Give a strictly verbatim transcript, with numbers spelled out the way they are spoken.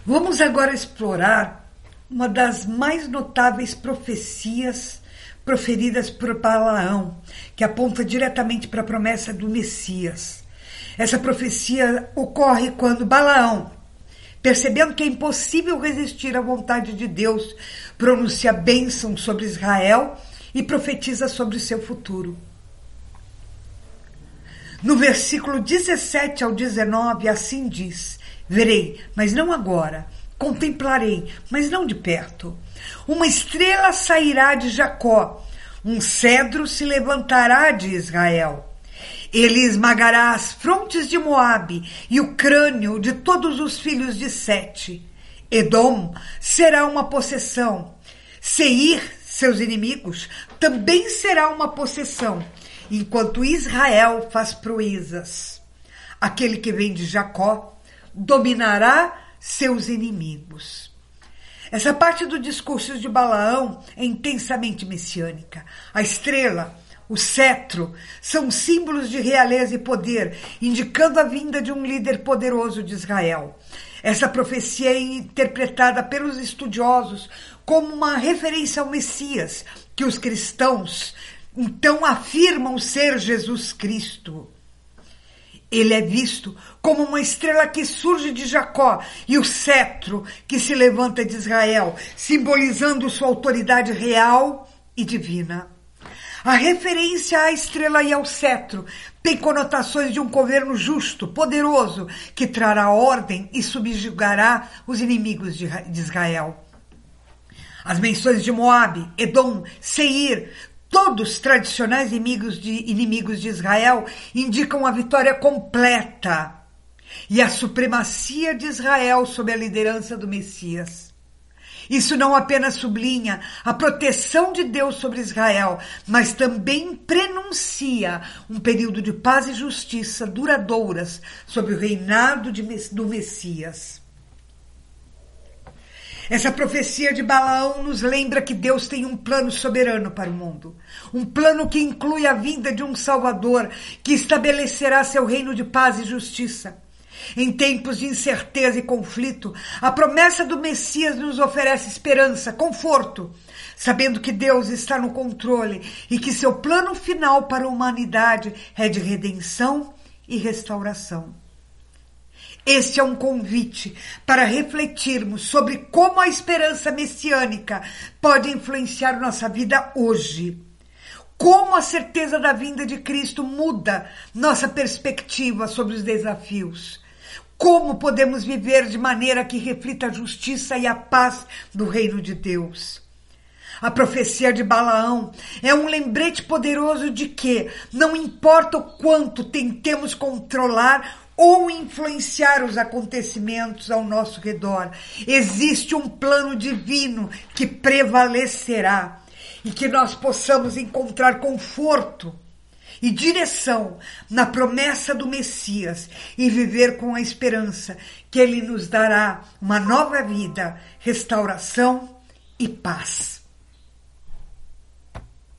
Vamos agora explorar uma das mais notáveis profecias proferidas por Balaão, que aponta diretamente para a promessa do Messias. Essa profecia ocorre quando Balaão, percebendo que é impossível resistir à vontade de Deus, pronuncia bênção sobre Israel e profetiza sobre o seu futuro. No versículo dezessete ao dezenove, assim diz: verei, mas não agora, contemplarei, mas não de perto. Uma estrela sairá de Jacó, um cedro se levantará de Israel. Ele esmagará as frontes de Moabe e o crânio de todos os filhos de Sete. Edom será uma possessão. Seir, seus inimigos, também será uma possessão, enquanto Israel faz proezas. Aquele que vem de Jacó dominará seus inimigos. Essa parte do discurso de Balaão é intensamente messiânica. A estrela, o cetro, são símbolos de realeza e poder, indicando a vinda de um líder poderoso de Israel. Essa profecia é interpretada pelos estudiosos como uma referência ao Messias, que os cristãos então afirmam ser Jesus Cristo. Ele é visto como uma estrela que surge de Jacó e o cetro que se levanta de Israel, simbolizando sua autoridade real e divina. A referência à estrela e ao cetro tem conotações de um governo justo, poderoso, que trará ordem e subjugará os inimigos de Israel. As menções de Moabe, Edom, Seir, todos tradicionais inimigos de, inimigos de Israel, indicam a vitória completa e a supremacia de Israel sob a liderança do Messias. Isso não apenas sublinha a proteção de Deus sobre Israel, mas também prenuncia um período de paz e justiça duradouras sob o reinado de, do Messias. Essa profecia de Balaão nos lembra que Deus tem um plano soberano para o mundo. Um plano que inclui a vinda de um Salvador que estabelecerá seu reino de paz e justiça. Em tempos de incerteza e conflito, a promessa do Messias nos oferece esperança, conforto, sabendo que Deus está no controle e que seu plano final para a humanidade é de redenção e restauração. Este é um convite para refletirmos sobre como a esperança messiânica pode influenciar nossa vida hoje. Como a certeza da vinda de Cristo muda nossa perspectiva sobre os desafios. Como podemos viver de maneira que reflita a justiça e a paz do reino de Deus. A profecia de Balaão é um lembrete poderoso de que, não importa o quanto tentemos controlar ou influenciar os acontecimentos ao nosso redor, existe um plano divino que prevalecerá e que nós possamos encontrar conforto e direção na promessa do Messias e viver com a esperança que Ele nos dará uma nova vida, restauração e paz.